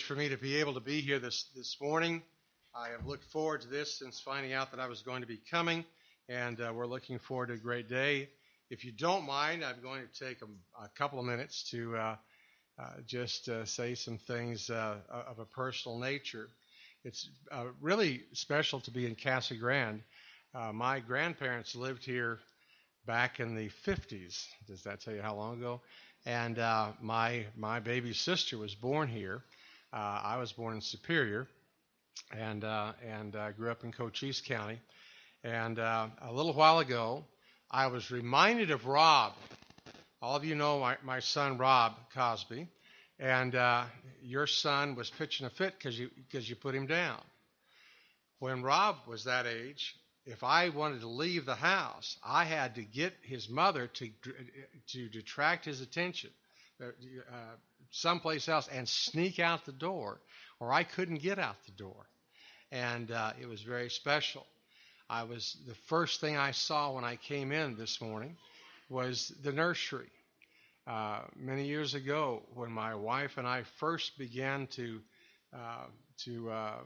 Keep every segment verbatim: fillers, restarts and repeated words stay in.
for me to be able to be here this, this morning. I have looked forward to this since finding out that I was going to be coming, and uh, we're looking forward to a great day. If you don't mind, I'm going to take a, a couple of minutes to uh, uh, just uh, say some things uh, of a personal nature. It's uh, really special to be in Casa Grande. Uh, my grandparents lived here back in the fifties. Does that tell you how long ago? And uh, my my baby sister was born here. Uh, I was born in Superior, and uh, and uh, grew up in Cochise County. And uh, a little while ago, I was reminded of Rob. All of you know my, my son Rob Cosby, and uh, your son was pitching a fit because you because you put him down. When Rob was that age, if I wanted to leave the house, I had to get his mother to to detract his attention uh, someplace else and sneak out the door, or I couldn't get out the door. And uh, it was very special. I was the first thing I saw when I came in this morning was the nursery. Uh, many years ago, when my wife and I first began to uh, to uh,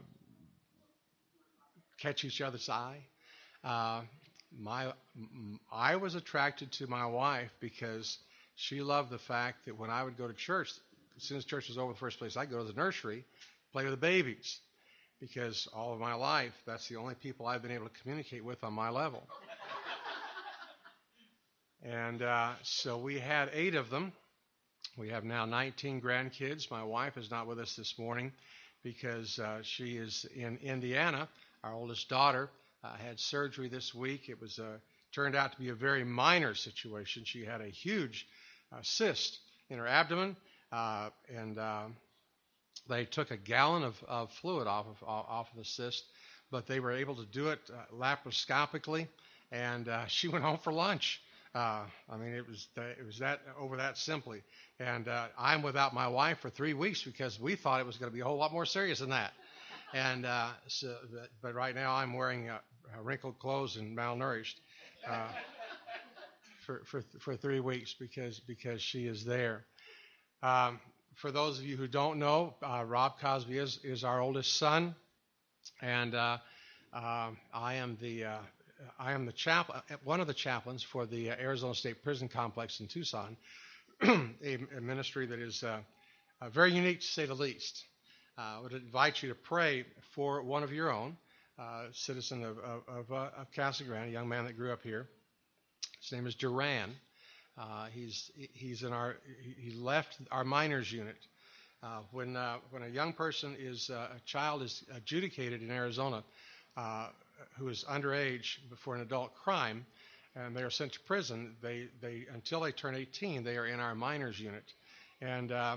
catch each other's eye. Uh, my, I was attracted to my wife because she loved the fact that when I would go to church, as soon as church was over, the first place I'd go to the nursery, play with the babies, because all of my life, that's the only people I've been able to communicate with on my level. And uh, so we had eight of them. We have now nineteen grandkids. My wife is not with us this morning because uh, she is in Indiana. Our oldest daughter Uh, had surgery this week. It was uh, turned out to be a very minor situation. She had a huge uh, cyst in her abdomen, uh, and uh, they took a gallon of, of fluid off of off of the cyst, but they were able to do it uh, laparoscopically, and uh, she went home for lunch. Uh, I mean, it was th- it was that over that simply. And uh, I'm without my wife for three weeks because we thought it was going to be a whole lot more serious than that. And uh, so, but, but right now I'm wearing uh, wrinkled clothes and malnourished uh, for for for three weeks because because she is there. Um, for those of you who don't know, uh, Rob Cosby is is our oldest son, and uh, uh, I am the uh, I am the chaplain, one of the chaplains for the Arizona State Prison Complex in Tucson, a, a ministry that is uh, uh, very unique to say the least. Uh, I would invite you to pray for one of your own, uh, citizen of, of, of, uh, of Casa Grande, a young man that grew up here. His name is Duran. Uh, he's he's in our he left our minors unit. Uh, when uh, when a young person is uh, a child is adjudicated in Arizona, uh, who is underage for an adult crime, and they are sent to prison. They they until they turn eighteen, they are in our minors unit, and. Uh,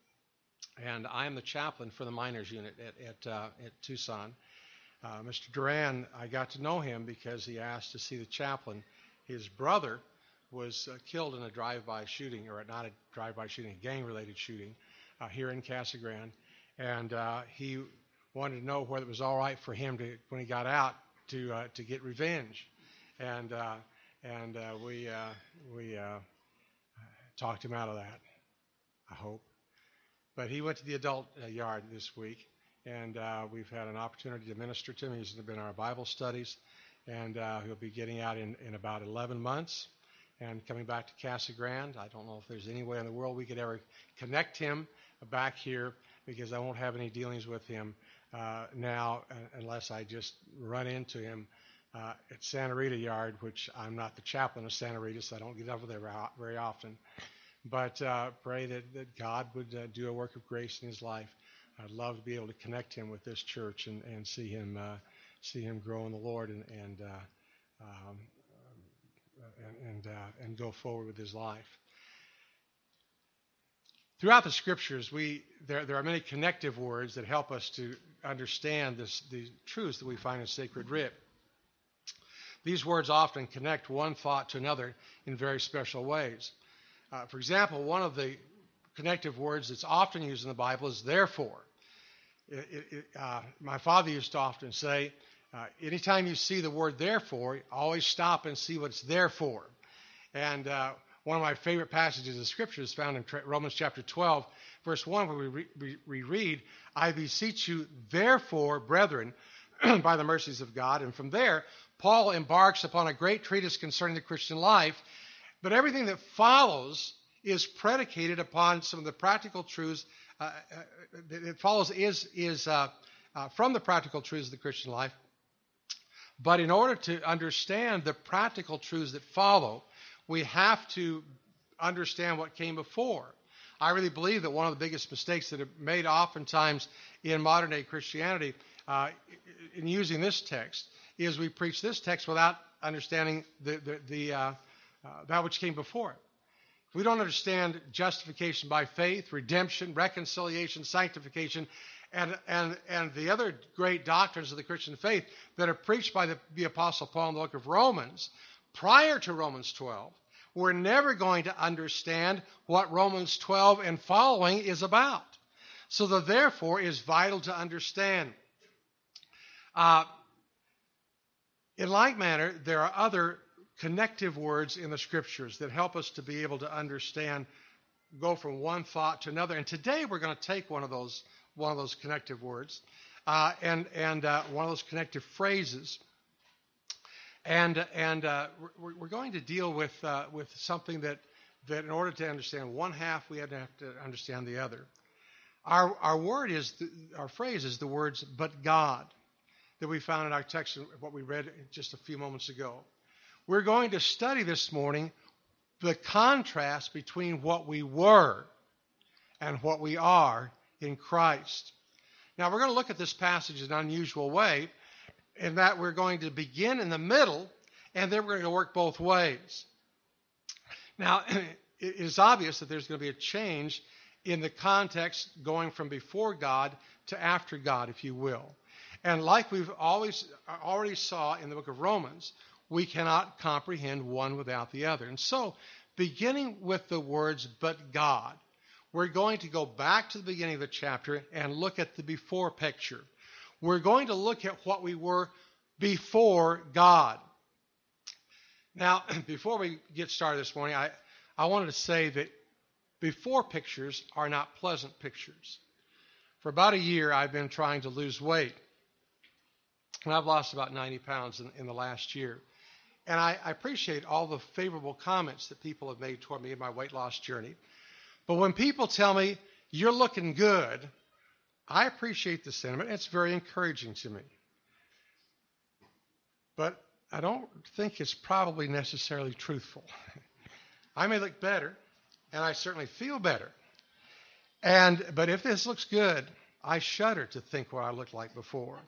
And I am the chaplain for the minors unit at at, uh, at Tucson. Uh, Mister Duran, I got to know him because he asked to see the chaplain. His brother was uh, killed in a drive-by shooting, or not a drive-by shooting, a gang-related shooting uh, here in Casa Grande. And uh, he wanted to know whether it was all right for him to, when he got out, to uh, to get revenge. And uh, and uh, we uh, we uh, talked him out of that, I hope. But he went to the adult uh, yard this week, and uh, we've had an opportunity to minister to him. He's been in our Bible studies, and uh, he'll be getting out in, in about eleven months and coming back to Casa Grande. I don't know if there's any way in the world we could ever connect him back here because I won't have any dealings with him uh, now uh, unless I just run into him uh, at Santa Rita Yard, which I'm not the chaplain of Santa Rita, so I don't get over there very often. But uh, pray that, that God would uh, do a work of grace in his life. I'd love to be able to connect him with this church and, and see him uh, see him grow in the Lord and and uh, um, and and, uh, and go forward with his life. Throughout the scriptures, we there there are many connective words that help us to understand this the truths that we find in Sacred Writ. These words often connect one thought to another in very special ways. Uh, for example, one of the connective words that's often used in the Bible is therefore. It, it, it, uh, my father used to often say, uh, anytime you see the word therefore, always stop and see what it's there for. And uh, one of my favorite passages of Scripture is found in Romans chapter twelve, verse one, where we, re, we, we read, I beseech you, therefore, brethren, by the mercies of God. And from there, Paul embarks upon a great treatise concerning the Christian life. But everything that follows is predicated upon some of the practical truths. Uh, it follows is, is uh, uh, from the practical truths of the Christian life. But in order to understand the practical truths that follow, we have to understand what came before. I really believe that one of the biggest mistakes that are made oftentimes in modern-day Christianity uh, in using this text is we preach this text without understanding the, the, the, uh, uh, that which came before it. We don't understand justification by faith, redemption, reconciliation, sanctification, and, and, and the other great doctrines of the Christian faith that are preached by the, the Apostle Paul in the book of Romans prior to Romans twelve. We're never going to understand what Romans twelve and following is about. So the therefore is vital to understand. Uh, in like manner, there are other connective words in the Scriptures that help us to be able to understand, go from one thought to another. And today we're going to take one of those, one of those connective words uh, and, and uh, one of those connective phrases. And and uh, we're, we're going to deal with uh, with something that that in order to understand one half, we have to have to understand the other. Our our word is the, our phrase is the words "but God" that we found in our text, what we read just a few moments ago. We're going to study this morning the contrast between what we were and what we are in Christ. Now we're going to look at this passage in an unusual way, in that we're going to begin in the middle, and then we're going to work both ways. Now, it is obvious that there's going to be a change in the context going from before God to after God, if you will. And like we've always already saw in the book of Romans, we cannot comprehend one without the other. And so, beginning with the words, but God, we're going to go back to the beginning of the chapter and look at the before picture. We're going to look at what we were before God. Now, before we get started this morning, I, I wanted to say that before pictures are not pleasant pictures. For about a year, I've been trying to lose weight. And I've lost about ninety pounds in, in the last year. And I, I appreciate all the favorable comments that people have made toward me in my weight loss journey. But when people tell me, you're looking good, I appreciate the sentiment. It's very encouraging to me. But I don't think it's probably necessarily truthful. I may look better, and I certainly feel better. And but if this looks good, I shudder to think what I looked like before.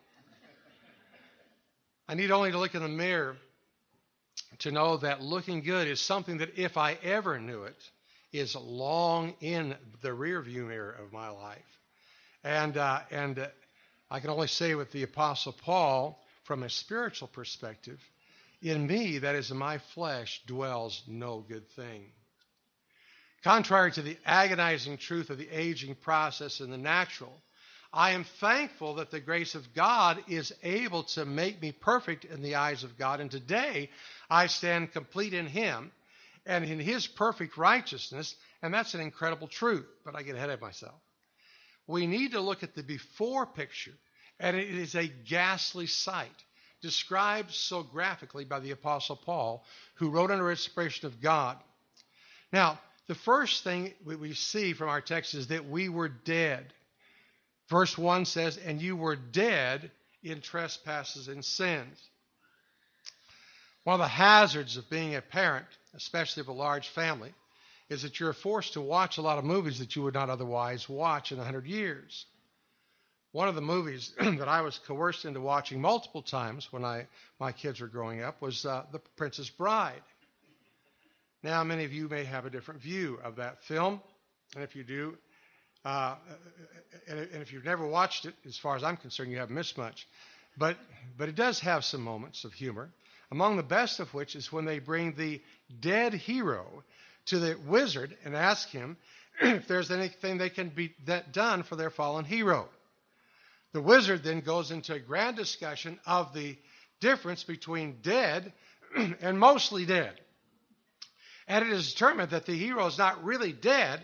I need only to look in the mirror to know that looking good is something that if I ever knew it, is long in the rearview mirror of my life. And uh, and uh, I can only say with the Apostle Paul, from a spiritual perspective, in me, that is in my flesh, dwells no good thing. Contrary to the agonizing truth of the aging process in the natural, I am thankful that the grace of God is able to make me perfect in the eyes of God. And today, I stand complete in Him and in His perfect righteousness. And that's an incredible truth, but I get ahead of myself. We need to look at the before picture, and it is a ghastly sight, described so graphically by the Apostle Paul, who wrote under inspiration of God. Now, the first thing we see from our text is that we were dead. Verse one says, and you were dead in trespasses and sins. One of the hazards of being a parent, especially of a large family, is that you're forced to watch a lot of movies that you would not otherwise watch in a hundred years. One of the movies that I was coerced into watching multiple times when I my kids were growing up was uh, The Princess Bride. Now, many of you may have a different view of that film, and if you do, uh, and, and if you've never watched it, as far as I'm concerned, you haven't missed much. But but it does have some moments of humor, among the best of which is when they bring the dead hero to the wizard and ask him if there's anything they can be that done for their fallen hero. The wizard then goes into a grand discussion of the difference between dead and mostly dead. And it is determined that the hero is not really dead,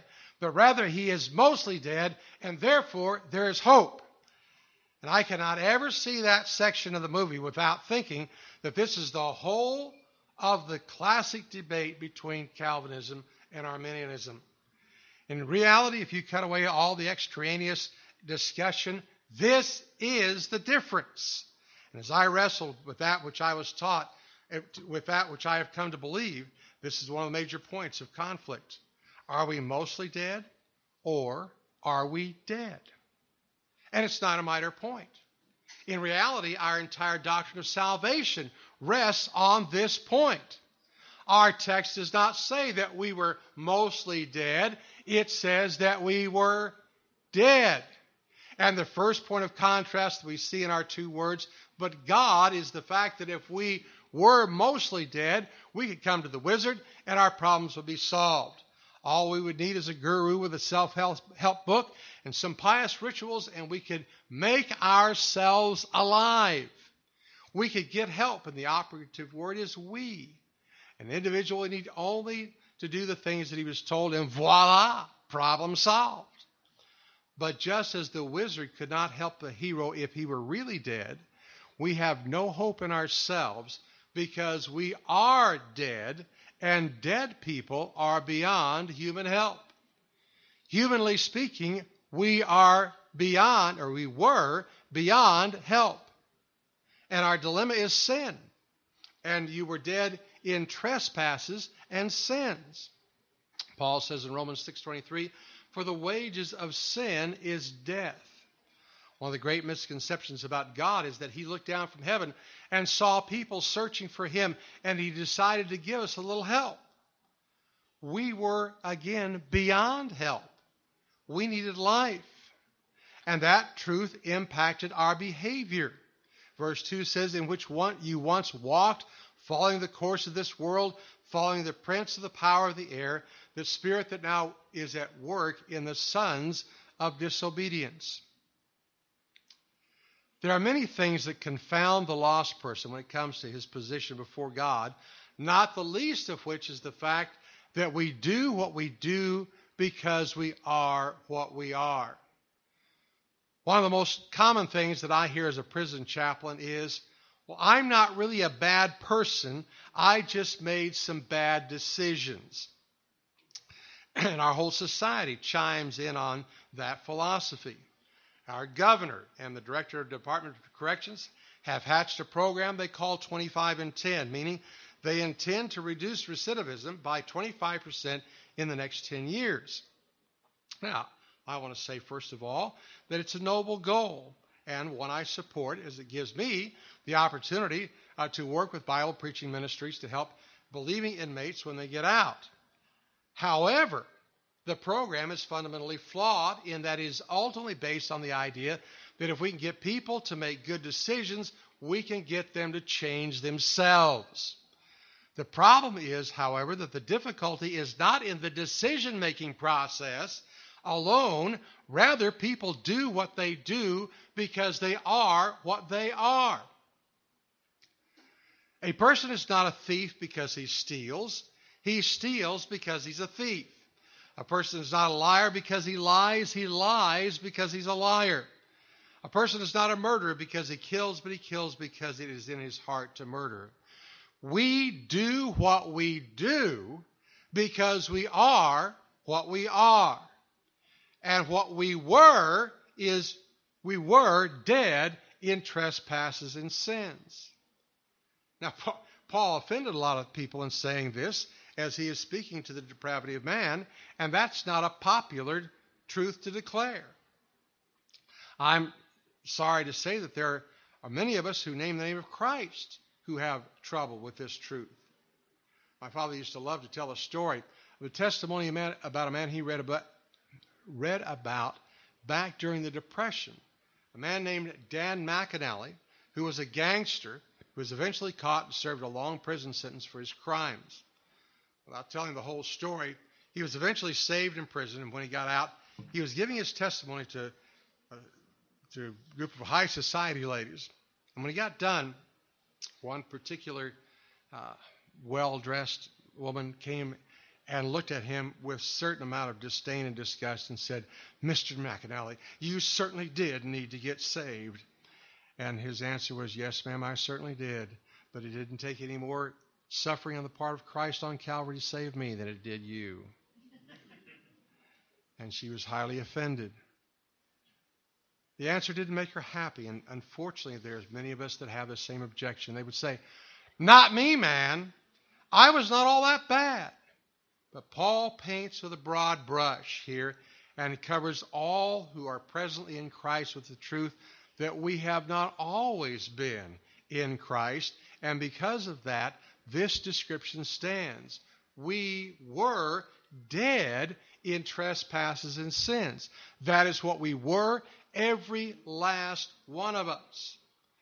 but rather he is mostly dead, and therefore there is hope. And I cannot ever see that section of the movie without thinking that this is the whole of the classic debate between Calvinism and Arminianism. In reality, if you cut away all the extraneous discussion, this is the difference. And as I wrestled with that which I was taught, with that which I have come to believe, this is one of the major points of conflict. Are we mostly dead, or are we dead? And it's not a minor point. In reality, our entire doctrine of salvation rests on this point. Our text does not say that we were mostly dead. It says that we were dead. And the first point of contrast that we see in our two words, but God, is the fact that if we were mostly dead, we could come to the wizard and our problems would be solved. All we would need is a guru with a self-help book and some pious rituals, and we could make ourselves alive. We could get help, and the operative word is we. An individual would need only to do the things that he was told, and voila, problem solved. But just as the wizard could not help the hero if he were really dead, we have no hope in ourselves because we are dead, and dead people are beyond human help. Humanly speaking, we are beyond, or we were beyond help. And our dilemma is sin. And you were dead in trespasses and sins. Paul says in Romans six twenty-three, for the wages of sin is death. One of the great misconceptions about God is that he looked down from heaven and saw people searching for him, and he decided to give us a little help. We were, again, beyond help. We needed life. And that truth impacted our behavior. Verse two says, in which one you once walked, following the course of this world, following the prince of the power of the air, the spirit that now is at work in the sons of disobedience. There are many things that confound the lost person when it comes to his position before God, not the least of which is the fact that we do what we do because we are what we are. One of the most common things that I hear as a prison chaplain is, well, I'm not really a bad person. I just made some bad decisions. And our whole society chimes in on that philosophy. Our governor and the director of the Department of Corrections have hatched a program they call twenty-five and ten, meaning they intend to reduce recidivism by twenty-five percent in the next ten years. Now, I want to say, first of all, that it's a noble goal and one I support, as it gives me the opportunity uh, to work with Bible preaching ministries to help believing inmates when they get out. However, the program is fundamentally flawed in that it is ultimately based on the idea that if we can get people to make good decisions, we can get them to change themselves. The problem is, however, that the difficulty is not in the decision-making process alone. Rather, people do what they do because they are what they are. A person is not a thief because he steals. He steals because he's a thief. A person is not a liar because he lies. He lies because he's a liar. A person is not a murderer because he kills, but he kills because it is in his heart to murder. We do what we do because we are what we are. And what we were is we were dead in trespasses and sins. Now, Paul offended a lot of people in saying this, as he is speaking to the depravity of man, and that's not a popular truth to declare. I'm sorry to say that there are many of us who name the name of Christ who have trouble with this truth. My father used to love to tell a story of a testimony about a man he read about, read about back during the Depression. A man named Dan McAnally, who was a gangster, who was eventually caught and served a long prison sentence for his crimes. Without telling the whole story, he was eventually saved in prison, and when he got out, he was giving his testimony to, uh, to a group of high society ladies. And when he got done, one particular uh, well-dressed woman came and looked at him with a certain amount of disdain and disgust and said, "Mister McAnally, you certainly did need to get saved." And his answer was, "Yes, ma'am, I certainly did. But it didn't take any more suffering on the part of Christ on Calvary to save me than it did you." And she was highly offended. The answer didn't make her happy, and unfortunately there's many of us that have the same objection. They would say, "Not me, man. I was not all that bad." But Paul paints with a broad brush here and covers all who are presently in Christ with the truth that we have not always been in Christ, and because of that, this description stands. We were dead in trespasses and sins. That is what we were, every last one of us.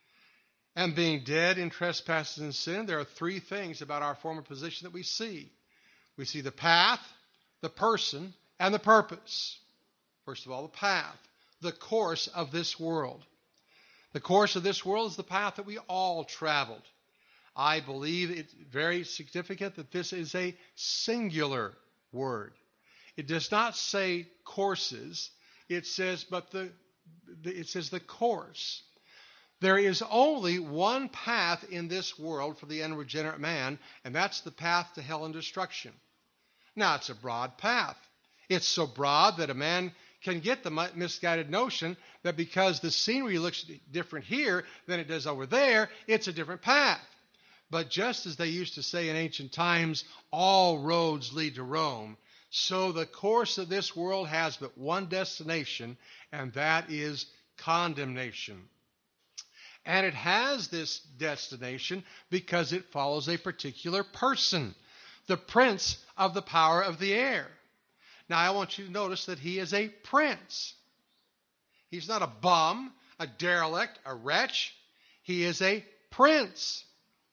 And being dead in trespasses and sin, there are three things about our former position that we see. We see the path, the person, and the purpose. First of all, the path, the course of this world. The course of this world is the path that we all traveled. I believe it's very significant that this is a singular word. It does not say courses. It says, but the, it says the course. There is only one path in this world for the unregenerate man, and that's the path to hell and destruction. Now, it's a broad path. It's so broad that a man can get the misguided notion that because the scenery looks different here than it does over there, it's a different path. But just as they used to say in ancient times, all roads lead to Rome, so the course of this world has but one destination, and that is condemnation. And it has this destination because it follows a particular person, the prince of the power of the air. Now, I want you to notice that he is a prince. He's not a bum, a derelict, a wretch. He is a prince.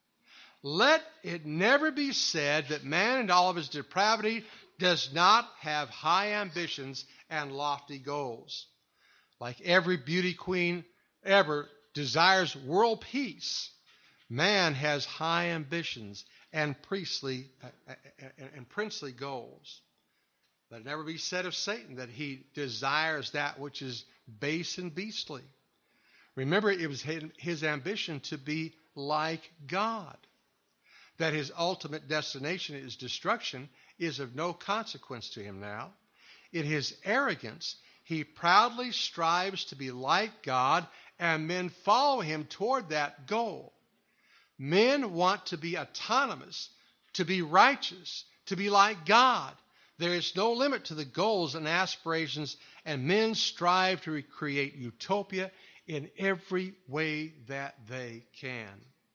Let it never be said that man in all of his depravity does not have high ambitions and lofty goals. Like every beauty queen ever desires world peace, man has high ambitions and priestly uh, and princely goals. Let it never be said of Satan that he desires that which is base and beastly. Remember, it was his ambition to be like God. That his ultimate destination is destruction is of no consequence to him now. In his arrogance, he proudly strives to be like God, and men follow him toward that goal. Men want to be autonomous, to be righteous, to be like God. There is no limit to the goals and aspirations, and men strive to recreate utopia in every way that they can.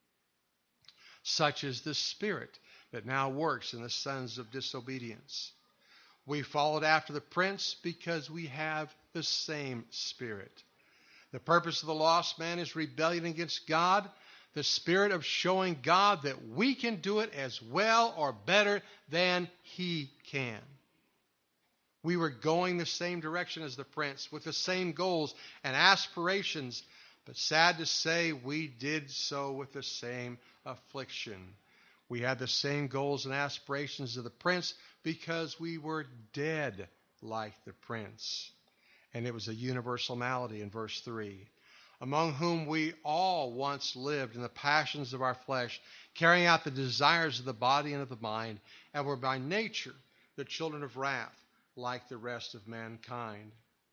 Such is the spirit that now works in the sons of disobedience. We followed after the prince because we have the same spirit. The purpose of the lost man is rebellion against God, the spirit of showing God that we can do it as well or better than he can. We were going the same direction as the prince, with the same goals and aspirations, but sad to say, we did so with the same affliction. We had the same goals and aspirations of the prince because we were dead like the prince. And it was a universal malady in verse three. Among whom we all once lived in the passions of our flesh, carrying out the desires of the body and of the mind, and were by nature the children of wrath, like the rest of mankind.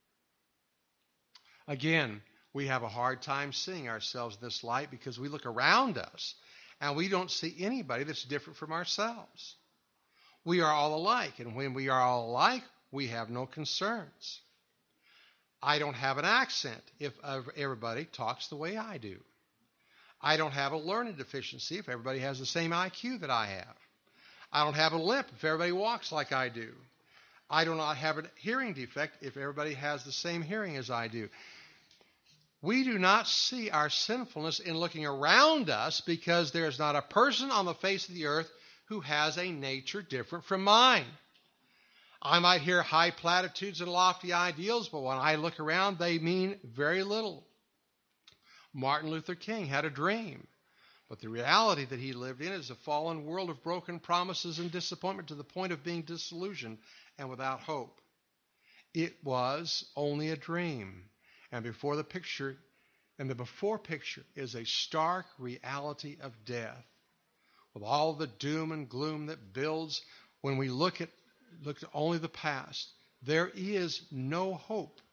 Again, we have a hard time seeing ourselves in this light because we look around us and we don't see anybody that's different from ourselves. We are all alike, and when we are all alike, we have no concerns. I don't have an accent if everybody talks the way I do. I don't have a learning deficiency if everybody has the same I Q that I have. I don't have a limp if everybody walks like I do. I do not have a hearing defect if everybody has the same hearing as I do. We do not see our sinfulness in looking around us because there is not a person on the face of the earth who has a nature different from mine. I might hear high platitudes and lofty ideals, but when I look around, they mean very little. Martin Luther King had a dream, But the reality that he lived in is a fallen world of broken promises and disappointment to the point of being disillusioned and without hope. It was only a dream. And before the picture, and the before picture is a stark reality of death, with all the doom and gloom that builds when we look at look at only the past. There is no hope.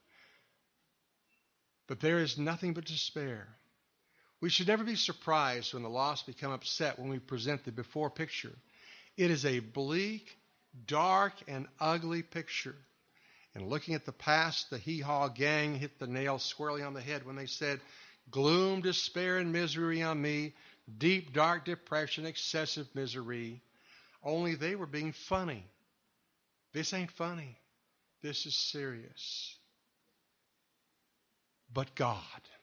But there is nothing but despair. We should never be surprised when the lost become upset when we present the before picture. It is a bleak, dark, and ugly picture. And looking at the past, the Hee-Haw gang hit the nail squarely on the head when they said, gloom, despair, and misery on me, deep, dark depression, excessive misery. Only they were being funny. This ain't funny. This is serious. But God.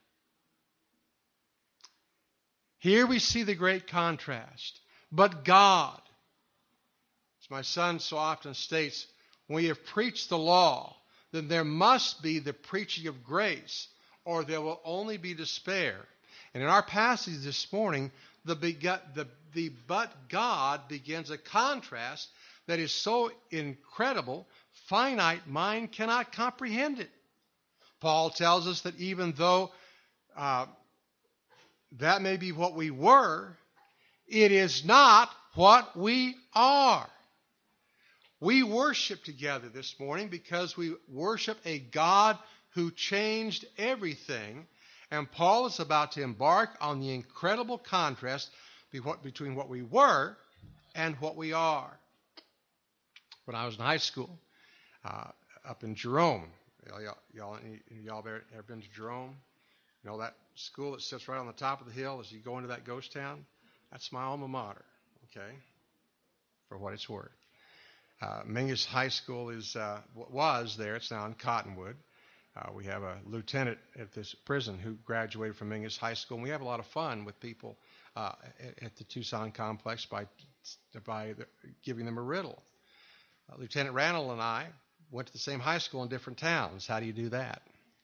Here we see the great contrast. But God. As my son so often states, when we have preached the law, then there must be the preaching of grace, or there will only be despair. And in our passage this morning, the, begot, the, the but God begins a contrast that is so incredible, finite mind cannot comprehend it. Paul tells us that even though uh, that may be what we were, it is not what we are. We worship together this morning because we worship a God who changed everything. And Paul is about to embark on the incredible contrast between what we were and what we are. When I was in high school, uh, up in Jerome, y'all, y'all, y'all ever, ever been to Jerome? You know that school that sits right on the top of the hill as you go into that ghost town? That's my alma mater, okay, for what it's worth. Uh, Mingus High School is uh, was there. It's now in Cottonwood. Uh, we have a lieutenant at this prison who graduated from Mingus High School, and we have a lot of fun with people uh, at, at the Tucson complex by by the, giving them a riddle. Uh, Lieutenant Randall and I went to the same high school in different towns. How do you do that?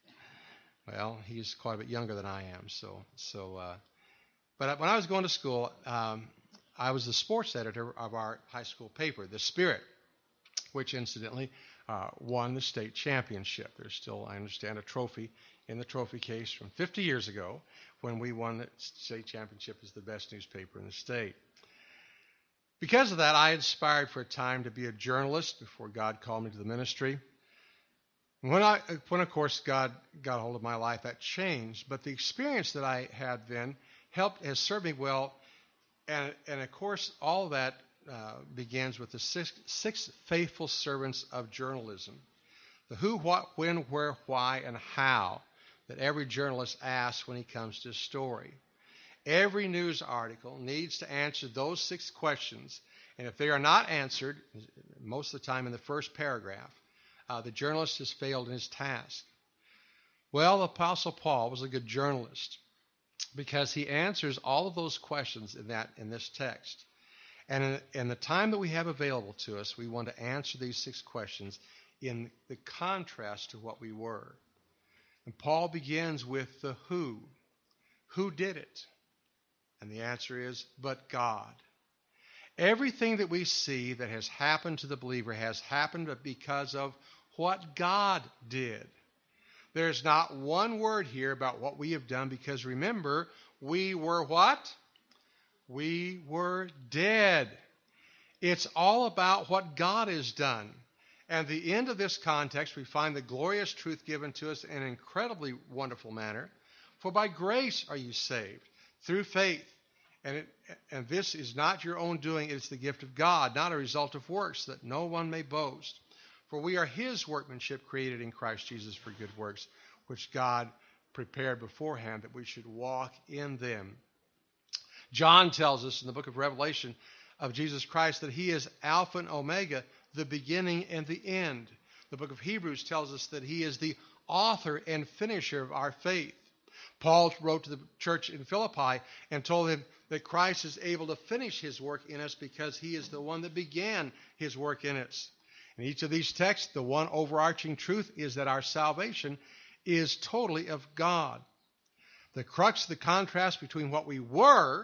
Well, he's quite a bit younger than I am. So, so. Uh, but when I was going to school, um, I was the sports editor of our high school paper, The Spirit, which incidentally uh, won the state championship. There's still, I understand, a trophy in the trophy case from fifty years ago when we won the state championship as the best newspaper in the state. Because of that, I aspired for a time to be a journalist before God called me to the ministry. When, I, when of course, God got a hold of my life, that changed. But the experience that I had then helped, has served me well. And, and of course, all of that uh, begins with the six, six faithful servants of journalism. The who, what, when, where, why, and how that every journalist asks when he comes to a story. Every news article needs to answer those six questions, and if they are not answered, most of the time in the first paragraph, uh, the journalist has failed in his task. Well, the Apostle Paul was a good journalist because he answers all of those questions in that in this text. And in, in the time that we have available to us, we want to answer these six questions in the contrast to what we were. And Paul begins with the who. Who did it? And the answer is, but God. Everything that we see that has happened to the believer has happened because of what God did. There's not one word here about what we have done because remember, we were what? We were dead. It's all about what God has done. And the end of this context, we find the glorious truth given to us in an incredibly wonderful manner. For by grace are you saved, through faith. And, it, and this is not your own doing, it is the gift of God, not a result of works, that no one may boast. For we are his workmanship created in Christ Jesus for good works, which God prepared beforehand that we should walk in them. John tells us in the book of Revelation of Jesus Christ that he is Alpha and Omega, the beginning and the end. The book of Hebrews tells us that he is the author and finisher of our faith. Paul wrote to the church in Philippi and told them that Christ is able to finish his work in us because he is the one that began his work in us. In each of these texts, the one overarching truth is that our salvation is totally of God. The crux, the contrast between what we were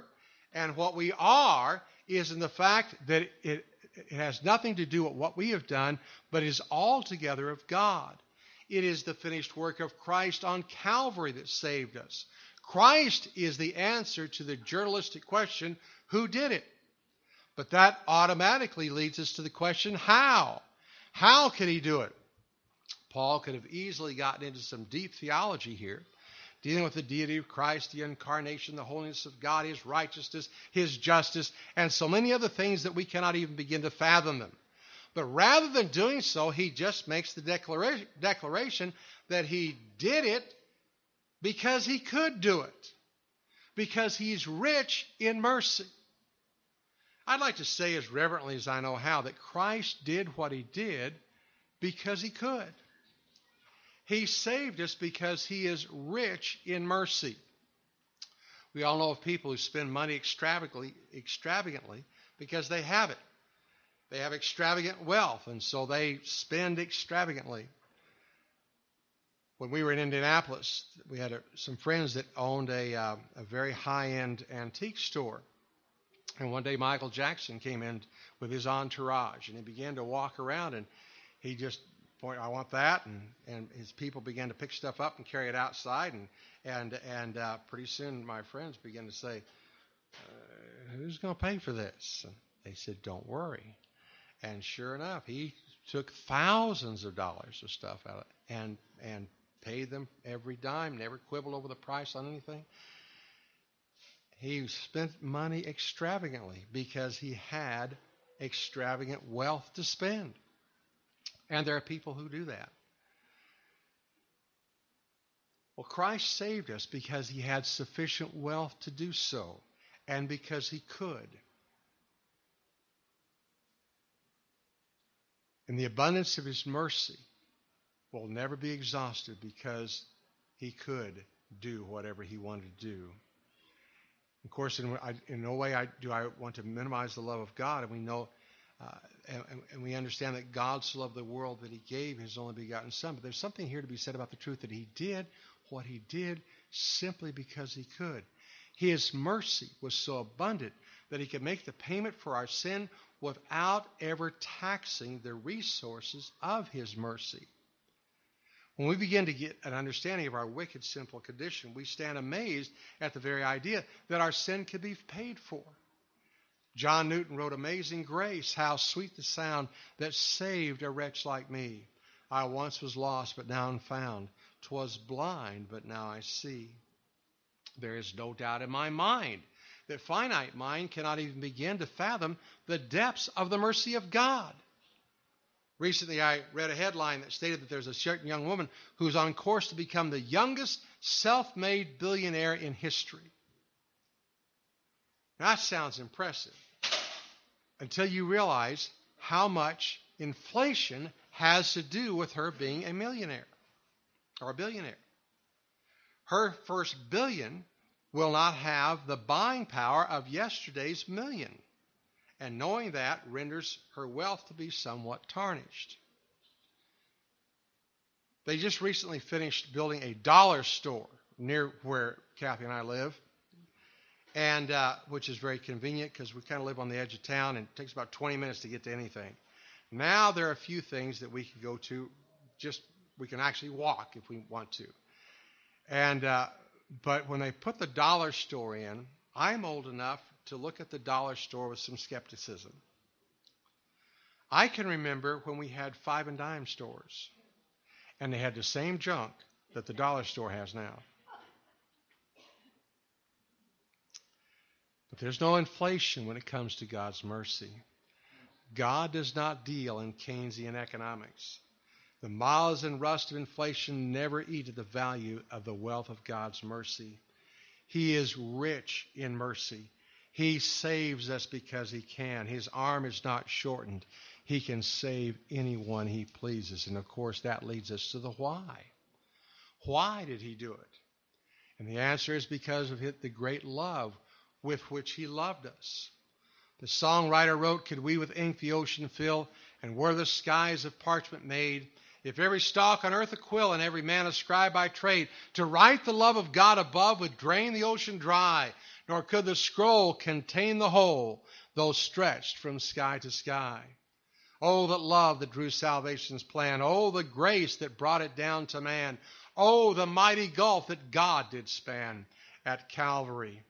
And what we are is in the fact that it, it has nothing to do with what we have done, but is altogether of God. It is the finished work of Christ on Calvary that saved us. Christ is the answer to the journalistic question, who did it? But that automatically leads us to the question, how? How can he do it? Paul could have easily gotten into some deep theology here, dealing with the deity of Christ, the incarnation, the holiness of God, his righteousness, his justice, and so many other things that we cannot even begin to fathom them. But rather than doing so, he just makes the declaration, declaration that he did it because he could do it, because he's rich in mercy. I'd like to say as reverently as I know how that Christ did what he did because he could. He saved us because he is rich in mercy. We all know of people who spend money extravagantly, extravagantly because they have it. They have extravagant wealth, and so they spend extravagantly. When we were in Indianapolis, we had a, some friends that owned a, uh, a very high-end antique store. And one day Michael Jackson came in with his entourage, and he began to walk around, and he just pointed, I want that, and, and his people began to pick stuff up and carry it outside, and and and uh, pretty soon my friends began to say, uh, who's going to pay for this? And they said, don't worry. And sure enough, he took thousands of dollars of stuff out of it and and paid them every dime, never quibbled over the price on anything. He spent money extravagantly because he had extravagant wealth to spend. And there are people who do that. Well, Christ saved us because he had sufficient wealth to do so, and because he could. And the abundance of his mercy will never be exhausted because he could do whatever he wanted to do. Of course, in, I, in no way I, do I want to minimize the love of God, and we know, uh, and, and we understand that God so loved the world that he gave his only begotten Son. But there's something here to be said about the truth that he did what he did simply because he could. His mercy was so abundant that he could make the payment for our sin without ever taxing the resources of his mercy. When we begin to get an understanding of our wicked, sinful condition, we stand amazed at the very idea that our sin could be paid for. John Newton wrote Amazing Grace, how sweet the sound that saved a wretch like me. I once was lost, but now am found. 'Twas blind, but now I see. There is no doubt in my mind that finite mind cannot even begin to fathom the depths of the mercy of God. Recently, I read a headline that stated that there's a certain young woman who's on course to become the youngest self-made billionaire in history. Now, that sounds impressive until you realize how much inflation has to do with her being a millionaire or a billionaire. Her first billion will not have the buying power of yesterday's million. And knowing that renders her wealth to be somewhat tarnished. They just recently finished building a dollar store near where Kathy and I live, and uh, which is very convenient because we kind of live on the edge of town, and it takes about twenty minutes to get to anything. Now there are a few things that we can go to, just we can actually walk if we want to. And uh, but when they put the dollar store in, I'm old enough to look at the dollar store with some skepticism. I can remember when we had five and dime stores, and they had the same junk that the dollar store has now. But there's no inflation when it comes to God's mercy. God does not deal in Keynesian economics. The miles and rust of inflation never eat at the value of the wealth of God's mercy. He is rich in mercy. He saves us because he can. His arm is not shortened. He can save anyone he pleases. And, of course, that leads us to the why. Why did he do it? And the answer is because of the great love with which he loved us. The songwriter wrote, could we with ink the ocean fill, and were the skies of parchment made, if every stalk on earth a quill and every man a scribe by trade, to write the love of God above would drain the ocean dry. nor could the scroll contain the whole, though stretched from sky to sky. Oh, that love that drew salvation's plan. Oh, the grace that brought it down to man. Oh, the mighty gulf that God did span at Calvary.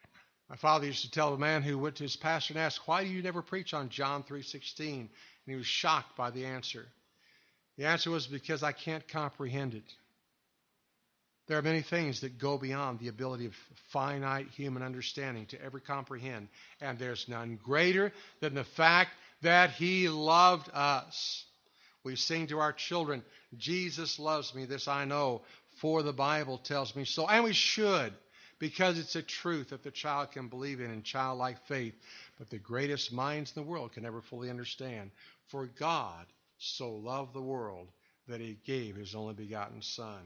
My father used to tell the man who went to his pastor and asked, why do you never preach on John three sixteen? And he was shocked by the answer. The answer was, because I can't comprehend it. There are many things that go beyond the ability of finite human understanding to ever comprehend. And there's none greater than the fact that he loved us. We sing to our children, Jesus loves me, this I know, for the Bible tells me so. And we should, because it's a truth that the child can believe in in childlike faith. But the greatest minds in the world can never fully understand. For God so loved the world that he gave his only begotten Son.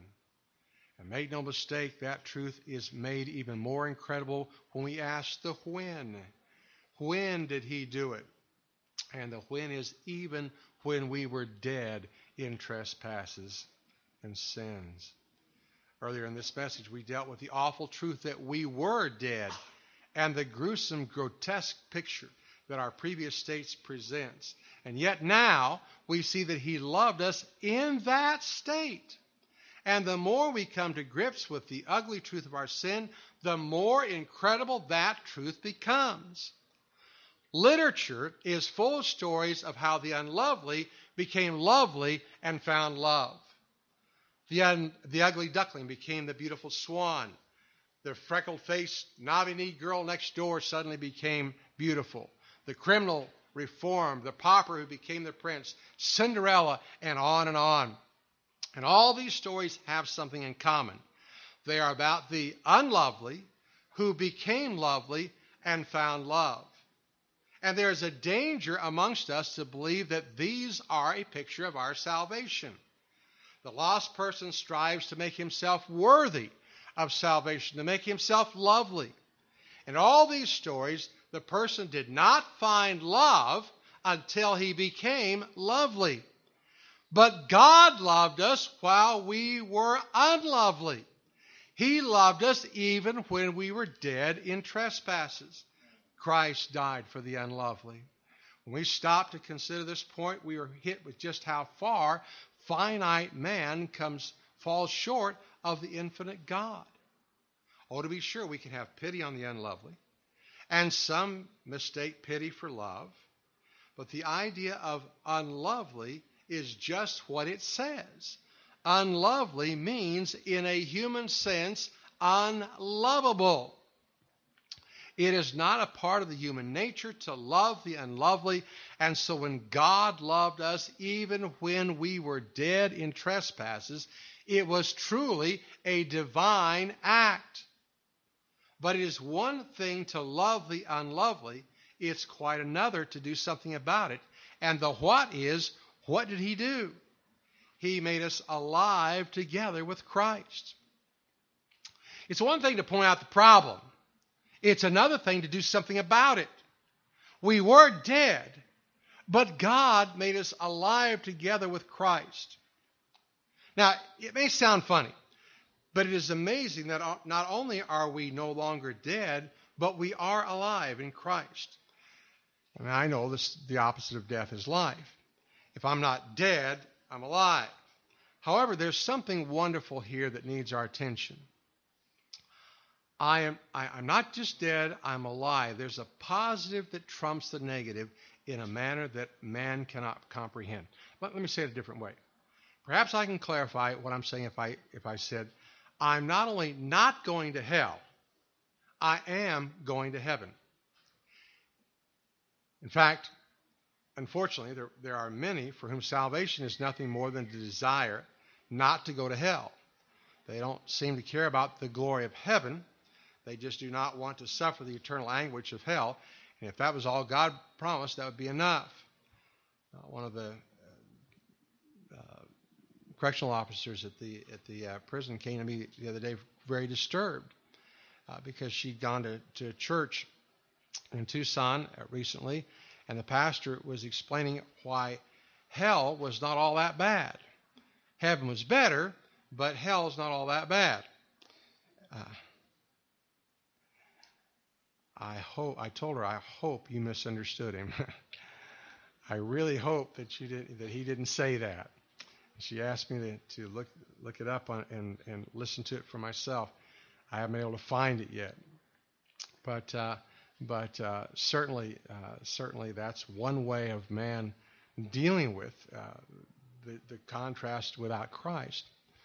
And make no mistake, that truth is made even more incredible when we ask the when. When did he do it? And the when is even when we were dead in trespasses and sins. Earlier in this message, we dealt with the awful truth that we were dead and the gruesome, grotesque picture that our previous states presents. And yet now we see that he loved us in that state. And the more we come to grips with the ugly truth of our sin, the more incredible that truth becomes. Literature is full of stories of how the unlovely became lovely and found love. The, un, the ugly duckling became the beautiful swan. The freckled-faced, knobby-kneed girl next door suddenly became beautiful. The criminal reformed, the pauper who became the prince, Cinderella, and on and on. And all these stories have something in common. They are about the unlovely who became lovely and found love. And there is a danger amongst us to believe that these are a picture of our salvation. The lost person strives to make himself worthy of salvation, to make himself lovely. In all these stories, the person did not find love until he became lovely. But God loved us while we were unlovely. He loved us even when we were dead in trespasses. Christ died for the unlovely. When we stop to consider this point, we are hit with just how far finite man comes falls short of the infinite God. Oh, to be sure, we can have pity on the unlovely, and some mistake pity for love. But the idea of unlovely is just what it says. Unlovely means, in a human sense, unlovable. It is not a part of the human nature to love the unlovely, and so when God loved us, even when we were dead in trespasses, it was truly a divine act. But it is one thing to love the unlovely, it's quite another to do something about it. And the what is, what did he do? He made us alive together with Christ. It's one thing to point out the problem. It's another thing to do something about it. We were dead, but God made us alive together with Christ. Now, it may sound funny, but it is amazing that not only are we no longer dead, but we are alive in Christ. And I know this, the opposite of death is life. If I'm not dead, I'm alive. However, there's something wonderful here that needs our attention. I am, I, I'm not just dead, I'm alive. There's a positive that trumps the negative in a manner that man cannot comprehend. But let me say it a different way. Perhaps I can clarify what I'm saying if I, if I said, I'm not only not going to hell, I am going to heaven. In fact, unfortunately, there, there are many for whom salvation is nothing more than the desire not to go to hell. They don't seem to care about the glory of heaven. They just do not want to suffer the eternal anguish of hell. And if that was all God promised, that would be enough. Uh, one of the uh, uh, correctional officers at the at the uh, prison came to me the other day very disturbed uh, because she'd gone to, to church in Tucson uh, recently, and the pastor was explaining why hell was not all that bad. Heaven was better, but hell is not all that bad. Uh, I hope, I told her, I hope you misunderstood him. I really hope that you didn't, that he didn't say that. She asked me to, to look look it up on, and, and listen to it for myself. I haven't been able to find it yet. But uh, but uh, certainly, uh, certainly that's one way of man dealing with uh, the, the contrast without Christ.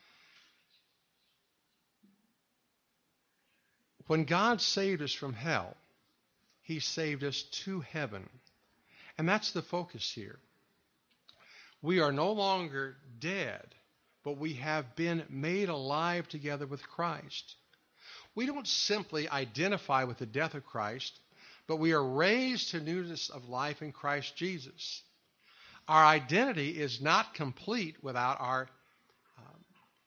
When God saved us from hell, he saved us to heaven. And that's the focus here. We are no longer dead, but we have been made alive together with Christ. We don't simply identify with the death of Christ, but we are raised to newness of life in Christ Jesus. Our identity is not complete without our um,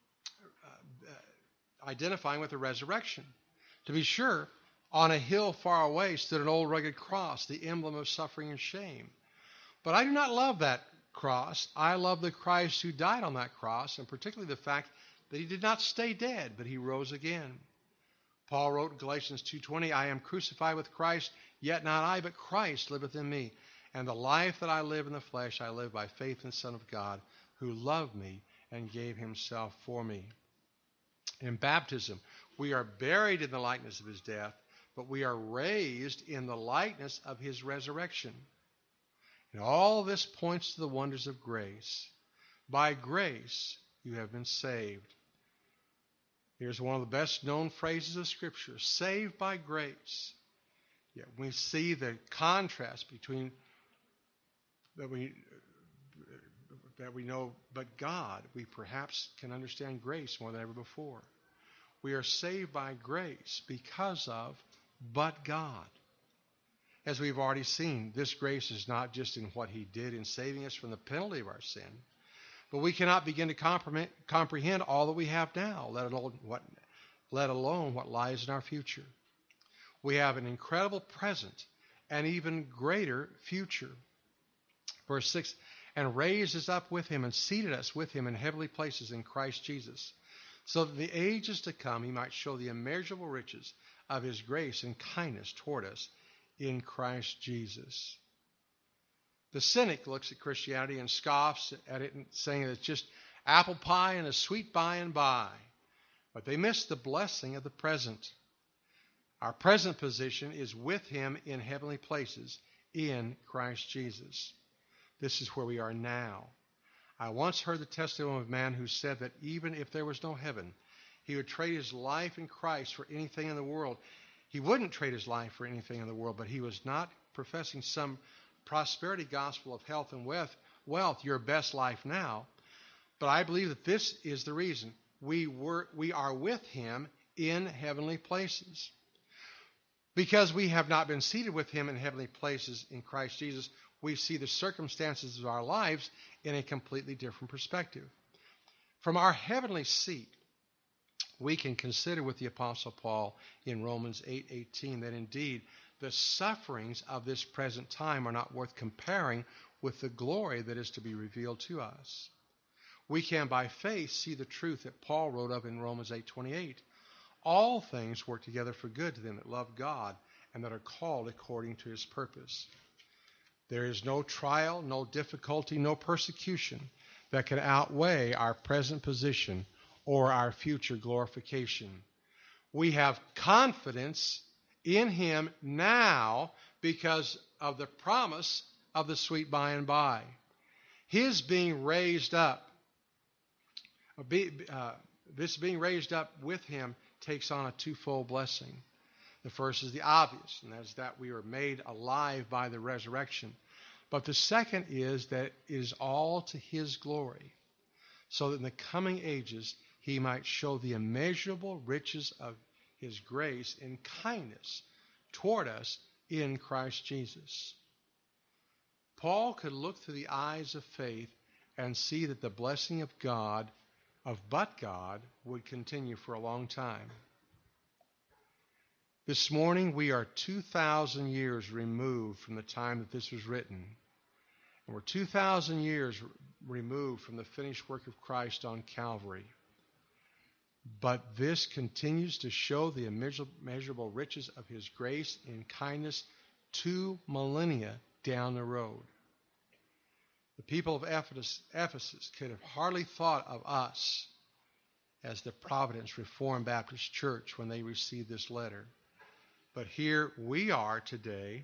uh, identifying with the resurrection. To be sure, on a hill far away stood an old rugged cross, the emblem of suffering and shame. But I do not love that cross. I love the Christ who died on that cross, and particularly the fact that he did not stay dead, but he rose again. Paul wrote in Galatians two twenty, I am crucified with Christ, yet not I, but Christ liveth in me. And the life that I live in the flesh, I live by faith in the Son of God, who loved me and gave himself for me. In baptism, we are buried in the likeness of his death, but we are raised in the likeness of his resurrection. And all this points to the wonders of grace. By grace, you have been saved. Here's one of the best known phrases of Scripture, saved by grace. Yet we see the contrast between that we that we know, but God, we perhaps can understand grace more than ever before. We are saved by grace because of but God. As we've already seen, this grace is not just in what he did in saving us from the penalty of our sin, but we cannot begin to comprehend all that we have now, let alone what, let alone what lies in our future. We have an incredible present and even greater future. Verse six, and raised us up with him and seated us with him in heavenly places in Christ Jesus, so that the ages to come he might show the immeasurable riches of his grace and kindness toward us in Christ Jesus. The cynic looks at Christianity and scoffs at it, and saying it's just apple pie and a sweet by and by. But they miss the blessing of the present. Our present position is with him in heavenly places in Christ Jesus. This is where we are now. I once heard the testimony of a man who said that even if there was no heaven, he would trade his life in Christ for anything in the world. He wouldn't trade his life for anything in the world, but he was not professing some prosperity gospel of health and wealth, your best life now. But I believe that this is the reason. We were, we are with him in heavenly places. Because we have not been seated with him in heavenly places in Christ Jesus, we see the circumstances of our lives in a completely different perspective. From our heavenly seat, we can consider with the Apostle Paul in Romans eight eighteen that indeed the sufferings of this present time are not worth comparing with the glory that is to be revealed to us. We can by faith see the truth that Paul wrote of in Romans eight twenty-eight. All things work together for good to them that love God and that are called according to his purpose. There is no trial, no difficulty, no persecution that can outweigh our present position or our future glorification. We have confidence in him now because of the promise of the sweet by and by. His being raised up, uh, this being raised up with him takes on a twofold blessing. The first is the obvious, and that is that we are made alive by the resurrection. But the second is that it is all to his glory, so that in the coming ages he might show the immeasurable riches of his grace and kindness toward us in Christ Jesus. Paul could look through the eyes of faith and see that the blessing of God, of but God, would continue for a long time. This morning we are two thousand years removed from the time that this was written. And we're two thousand years removed from the finished work of Christ on Calvary. But this continues to show the immeasurable riches of his grace and kindness two millennia down the road. The people of Ephesus, Ephesus could have hardly thought of us as the Providence Reformed Baptist Church when they received this letter. But here we are today,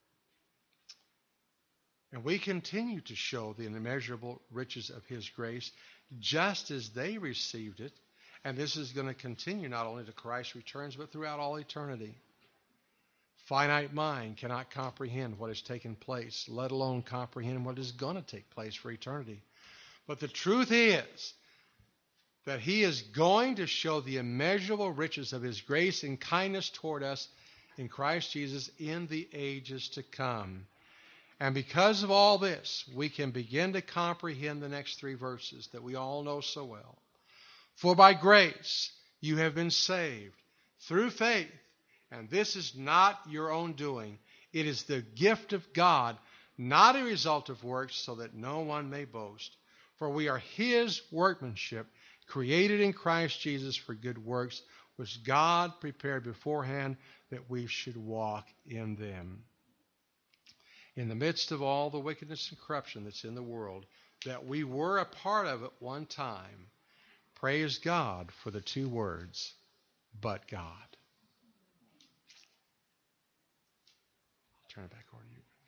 and we continue to show the immeasurable riches of his grace just as they received it. And this is going to continue not only to Christ returns, but throughout all eternity. Finite mind cannot comprehend what has taken place, let alone comprehend what is going to take place for eternity. But the truth is that he is going to show the immeasurable riches of his grace and kindness toward us in Christ Jesus in the ages to come. And because of all this, we can begin to comprehend the next three verses that we all know so well. For by grace you have been saved through faith, and this is not your own doing. It is the gift of God, not a result of works, so that no one may boast. For we are his workmanship, created in Christ Jesus for good works, which God prepared beforehand that we should walk in them. In the midst of all the wickedness and corruption that's in the world, that we were a part of at one time, praise God for the two words, but God. I'll turn it back over to you.